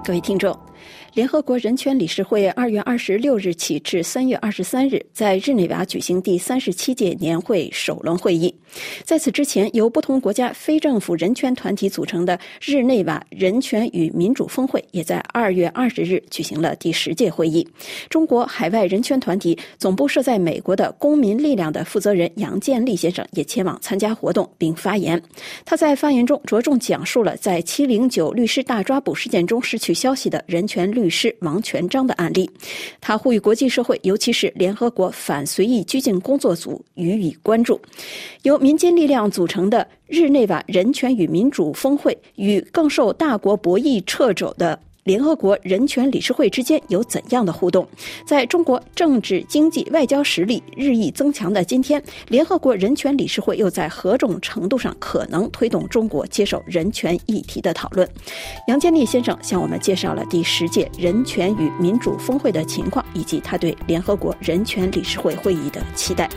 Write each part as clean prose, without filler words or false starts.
各位听众，联合国人权理事会2月26日起至3月23日在日内瓦举行第37届年会首轮会议。在此之前，由不同国家非政府人权团体组成的日内瓦人权与民主峰会也在2月20日举行了第10届会议。中国海外人权团体总部设在美国的公民力量的负责人杨建立先生也前往参加活动并发言。他在发言中着重讲述了在709律师大抓捕事件中失去消息的人权律师王全璋的案例。他呼吁国际社会，尤其是联合国反随意拘禁工作组予以关注。由民间力量组成的日内瓦人权与民主峰会与更受大国博弈掣肘的联合国人权理事会之间有怎样的互动？在中国政治、经济、外交实力日益增强的今天，联合国人权理事会又在何种程度上可能推动中国接受人权议题的讨论？杨建立先生向我们介绍了第10届人权与民主峰会的情况，以及他对联合国人权理事会会议的期待。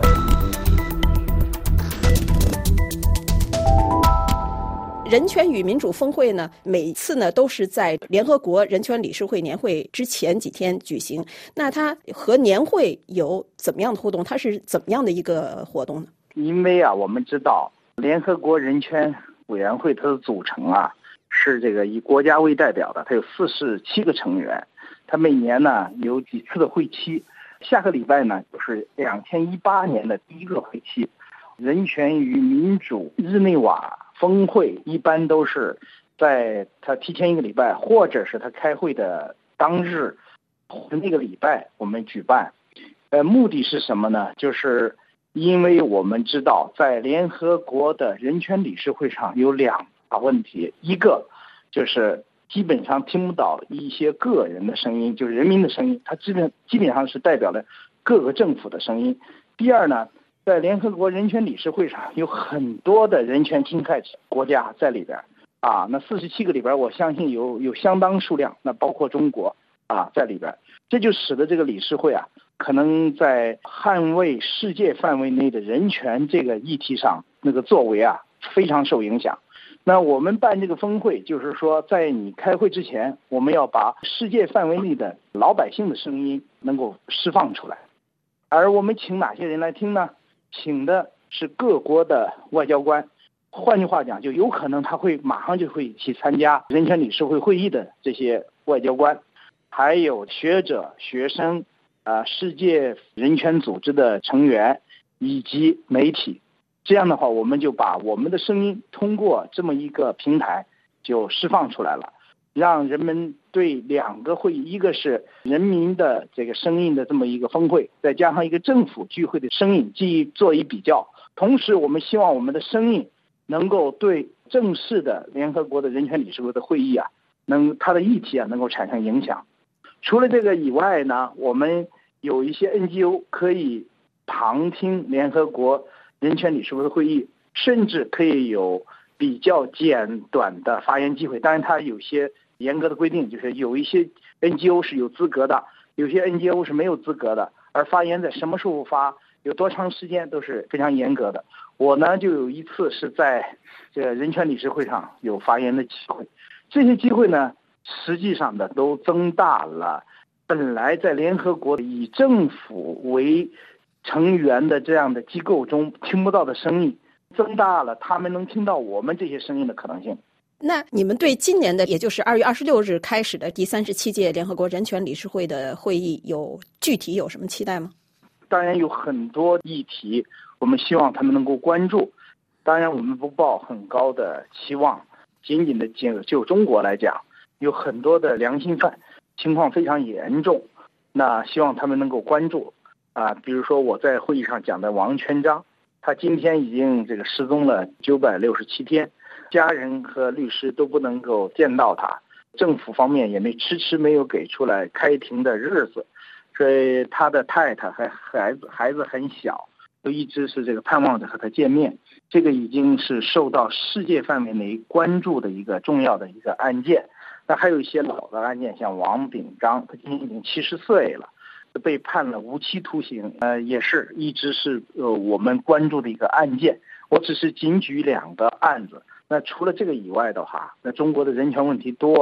人权与民主峰会呢，每次呢都是在联合国人权理事会年会之前几天举行。那它和年会有怎么样的互动？它是怎么样的一个活动呢？ 因为我们知道联合国人权委员会它的组成是这个以国家为代表的，它有47个成员，它每年呢有几次的会期。下个礼拜呢就是2018年的第一个会期。人权与民主日内瓦峰会一般都是在他提前1个礼拜，或者是他开会的当日那个礼拜我们举办。目的是什么呢？就是因为我们知道在联合国的人权理事会上有2大问题，一个就是基本上听不到一些个人的声音，就是人民的声音，它基本上是代表了各个政府的声音。第二呢，在联合国人权理事会上有很多的人权侵害国家在里边那47个里边我相信有相当数量，那包括中国在里边，这就使得这个理事会可能在捍卫世界范围内的人权这个议题上那个作为非常受影响。那我们办这个峰会，就是说在你开会之前，我们要把世界范围内的老百姓的声音能够释放出来。而我们请哪些人来听呢？请的是各国的外交官，换句话讲，就有可能他会马上就会去参加人权理事会会议的这些外交官，还有学者、学生世界人权组织的成员以及媒体。这样的话，我们就把我们的声音通过这么一个平台就释放出来了，让人们对2个会议，一个是人民的这个声音的这么一个峰会，再加上一个政府聚会的声音做一比较。同时我们希望我们的声音能够对正式的联合国的人权理事会的会议它的议题能够产生影响。除了这个以外呢，我们有一些 NGO 可以旁听联合国人权理事会的会议，甚至可以有比较简短的发言机会。当然它有些严格的规定，就是有一些 NGO 是有资格的，有些 NGO 是没有资格的，而发言在什么时候发，有多长时间都是非常严格的。我呢就有一次是在这个人权理事会上有发言的机会，这些机会呢实际上都增大了本来在联合国以政府为成员的这样的机构中听不到的声音，增大了他们能听到我们这些声音的可能性。 那你们对今年的，也就是2月26日开始的第37届联合国人权理事会的会议具体有什么期待吗？ 当然有很多议题我们希望他们能够关注，当然我们不抱很高的期望。仅仅的就中国来讲，有很多的良心犯情况非常严重，那希望他们能够关注比如说我在会议上讲的王全璋，他今天已经这个失踪了967天，家人和律师都不能够见到他，政府方面也迟迟没有给出来开庭的日子，所以他的太太和孩子很小，都一直是这个盼望着和他见面。这个已经是受到世界范围内关注的一个重要的一个案件。那还有一些老的案件，像王炳章，他今年已经70岁了，被判了无期徒刑，也是一直是我们关注的一个案件。我只是仅举2个案子。那除了这个以外的话，那中国的人权问题多了，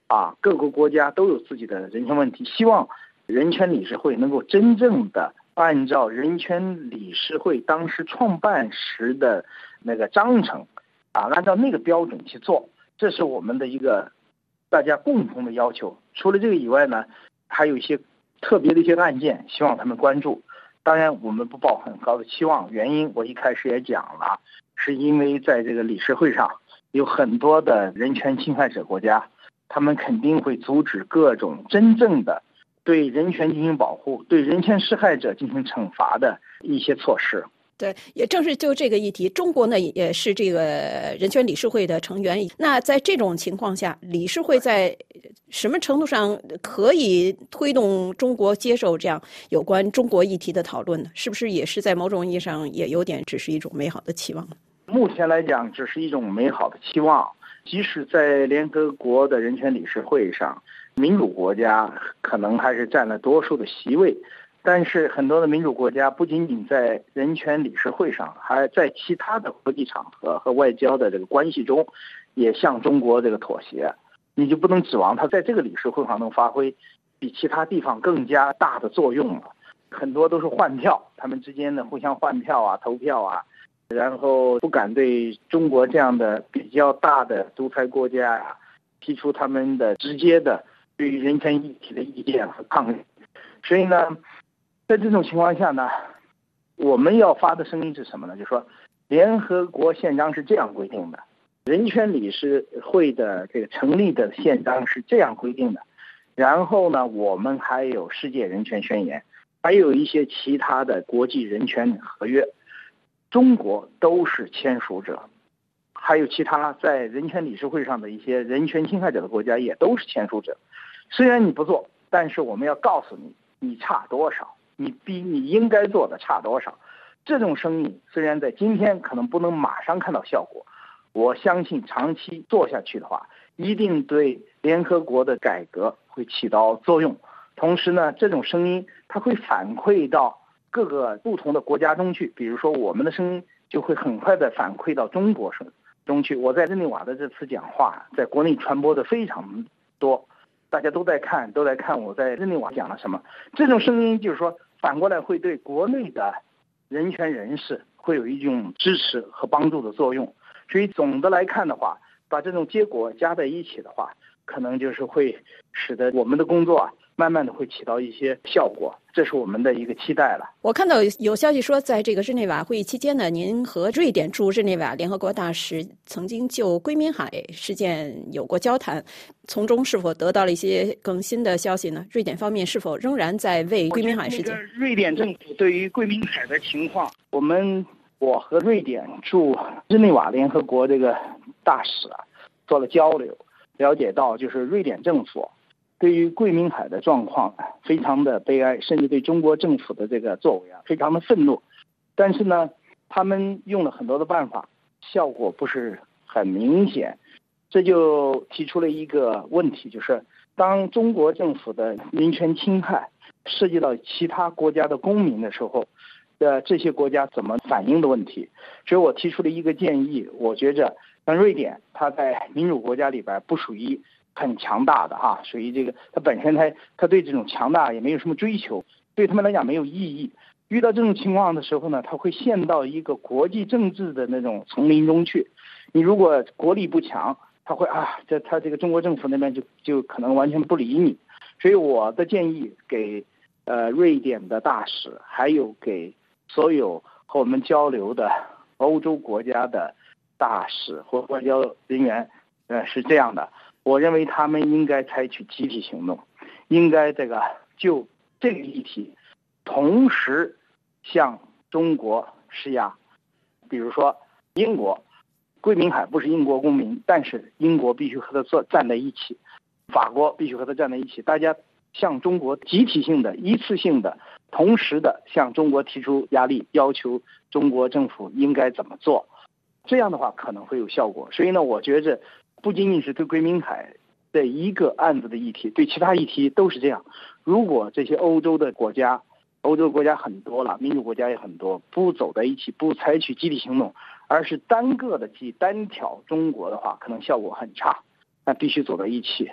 各个国家都有自己的人权问题，希望人权理事会能够真正的按照人权理事会当时创办时的那个章程按照那个标准去做，这是我们的一个大家共同的要求。除了这个以外呢，还有一些特别的一些案件，希望他们关注。当然我们不抱很高的期望，原因我一开始也讲了，是因为在这个理事会上有很多的人权侵害者国家，他们肯定会阻止各种真正的对人权进行保护、对人权施害者进行惩罚的一些措施。 对，也正是就这个议题，中国呢也是这个人权理事会的成员。那在这种情况下，理事会在什么程度上可以推动中国接受这样有关中国议题的讨论呢？是不是也是在某种意义上也有点只是一种美好的期望？ 目前来讲，只是一种美好的期望。即使在联合国的人权理事会上，民主国家可能还是占了多数的席位，但是很多的民主国家不仅仅在人权理事会上，还在其他的国际场合和外交的这个关系中，也向中国这个妥协。你就不能指望他在这个理事会上能发挥比其他地方更加大的作用了。很多都是换票，他们之间的互相换票投票然后不敢对中国这样的比较大的独裁国家提出他们的直接的对于人权议题的意见和抗议。所以呢，在这种情况下呢，我们要发的声音是什么呢？就是说，联合国宪章是这样规定的，人权理事会的这个成立的宪章是这样规定的，然后呢，我们还有世界人权宣言，还有一些其他的国际人权合约，中国都是签署者，还有其他在人权理事会上的一些人权侵害者的国家也都是签署者。虽然你不做，但是我们要告诉你，你差多少，你比你应该做的差多少。这种声音虽然在今天可能不能马上看到效果，我相信长期做下去的话，一定对联合国的改革会起到作用。同时呢，这种声音它会反馈到各个不同的国家中去，比如说我们的声音就会很快的反馈到中国中去。我在日内瓦的这次讲话在国内传播的非常多，大家都在看我在日内瓦讲了什么。这种声音就是说反过来会对国内的人权人士会有一种支持和帮助的作用。所以总的来看的话，把这种结果加在一起的话，可能就是会使得我们的工作慢慢的会起到一些效果，这是我们的一个期待了。 我看到有消息说，在这个日内瓦会议期间呢，您和瑞典驻日内瓦联合国大使曾经就归明海事件有过交谈，从中是否得到了一些更新的消息呢？瑞典方面是否仍然在为归明海事件？ 瑞典政府对于归明海的情况，我和瑞典驻日内瓦联合国这个大使做了交流，了解到就是瑞典政府对于桂明海的状况非常的悲哀，甚至对中国政府的这个作为非常的愤怒。但是呢，他们用了很多的办法，效果不是很明显。这就提出了一个问题，就是当中国政府的人权侵害涉及到其他国家的公民的时候，这些国家怎么反应的问题。所以我提出了一个建议，我觉着像瑞典，它在民主国家里边不属于很强大的属于这个，它本身它对这种强大也没有什么追求，对他们来讲没有意义。遇到这种情况的时候呢，它会陷到一个国际政治的那种丛林中去。你如果国力不强，他会他这个中国政府那边就可能完全不理你。所以我的建议给瑞典的大使，还有给所有和我们交流的欧洲国家的大使或外交人员是这样的。我认为他们应该采取集体行动，应该就这个议题同时向中国施压。比如说英国，桂明海不是英国公民，但是英国必须和他站在一起，法国必须和他站在一起，大家向中国集体性的、一次性的、同时的向中国提出压力，要求中国政府应该怎么做。这样的话可能会有效果。所以呢，我觉着不仅仅是对归明海的一个案子的议题，对其他议题都是这样。如果这些欧洲国家很多了，民主国家也很多，不走在一起，不采取集体行动，而是单挑中国的话，可能效果很差。那必须走到一起。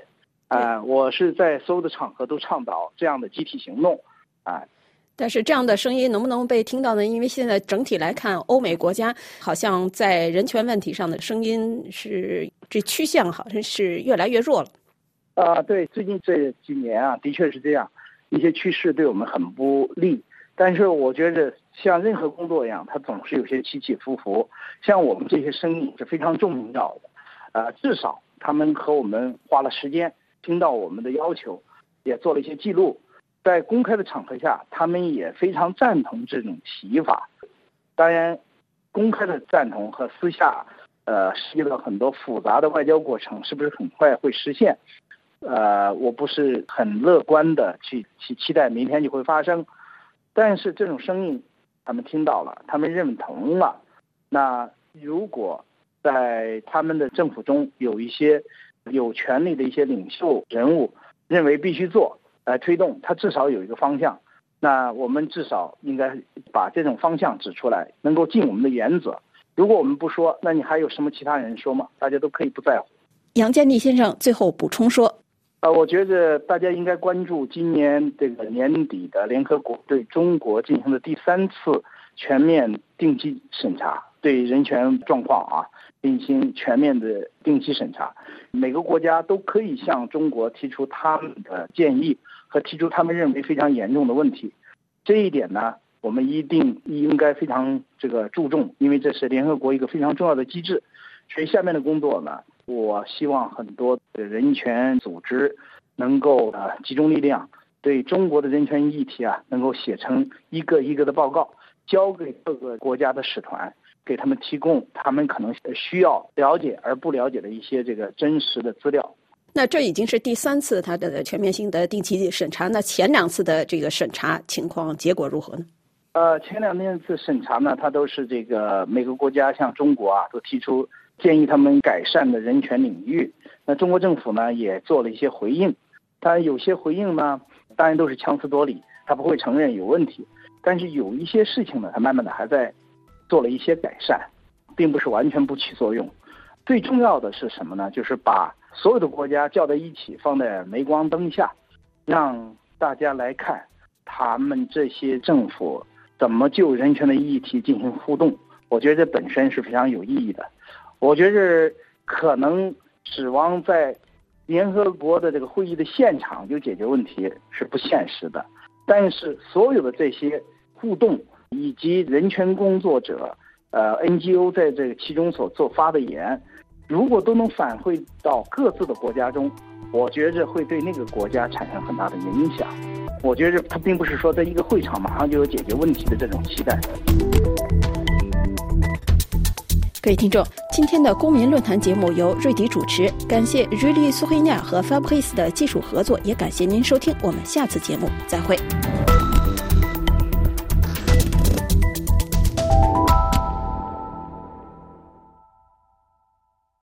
我是在所有的场合都倡导这样的集体行动但是这样的声音能不能被听到呢？因为现在整体来看，欧美国家好像在人权问题上的声音这趋向好像是越来越弱了。 对，最近这几年的确是这样，一些趋势对我们很不利。但是我觉得像任何工作一样，它总是有些起起伏伏。像我们这些声音是非常重要的，至少他们和我们花了时间，听到我们的要求，也做了一些记录。在公开的场合下，他们也非常赞同这种提法。当然，公开的赞同和私下，涉及到很多复杂的外交过程，是不是很快会实现？我不是很乐观的去期待明天就会发生。但是这种声音，他们听到了，他们认同了。那如果在他们的政府中有一些有权力的一些领袖人物认为必须做，推动，它至少有一个方向，那我们至少应该把这种方向指出来，能够尽我们的原则。如果我们不说，那你还有什么其他人说吗？大家都可以不在乎。 杨建立先生最后补充说， 我觉得大家应该关注今年这个年底的联合国对中国进行的第3次全面定期审查，对人权状况进行全面的定期审查。每个国家都可以向中国提出他们的建议和提出他们认为非常严重的问题。这一点呢，我们应该非常注重，因为这是联合国一个非常重要的机制。所以下面的工作呢，我希望很多的人权组织能够集中力量，对中国的人权议题能够写成一个一个的报告，交给各个国家的使团，给他们提供他们可能需要了解而不了解的一些真实的资料。 那这已经是第3次它的全面性的定期审查，那前2次的审查情况结果如何呢？ 前2次审查呢，它都是每个国家向中国都提出建议他们改善的人权领域。那中国政府呢也做了一些回应，当然有些回应呢当然都是强词夺理，他不会承认有问题，但是有一些事情呢，他慢慢的还在做了一些改善，并不是完全不起作用。最重要的是什么呢？就是把所有的国家叫在一起，放在镁光灯下，让大家来看他们这些政府怎么就人权的议题进行互动。我觉得这本身是非常有意义的。我觉得可能指望在联合国的会议的现场就解决问题是不现实的，但是所有的这些互动以及人权工作者NGO 在其中所发的言，如果都能反馈到各自的国家中，我觉着会对那个国家产生很大的影响。我觉着它并不是说在一个会场马上就有解决问题的这种期待。 各位听众，今天的公民论坛节目由瑞迪主持，感谢瑞丽苏黑亚和 Fabrice 的技术合作，也感谢您收听，我们下次节目再会。